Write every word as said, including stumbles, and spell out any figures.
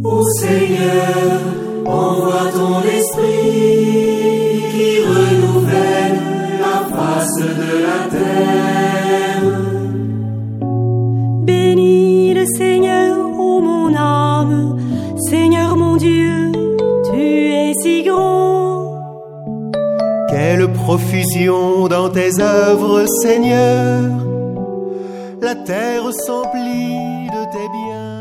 Ô Seigneur, envoie ton esprit qui renouvelle la face de la terre. Bénis le Seigneur, ô mon âme, Seigneur mon Dieu, tu es si grand. Quelle profusion dans tes œuvres, Seigneur, la terre s'emplit de tes biens.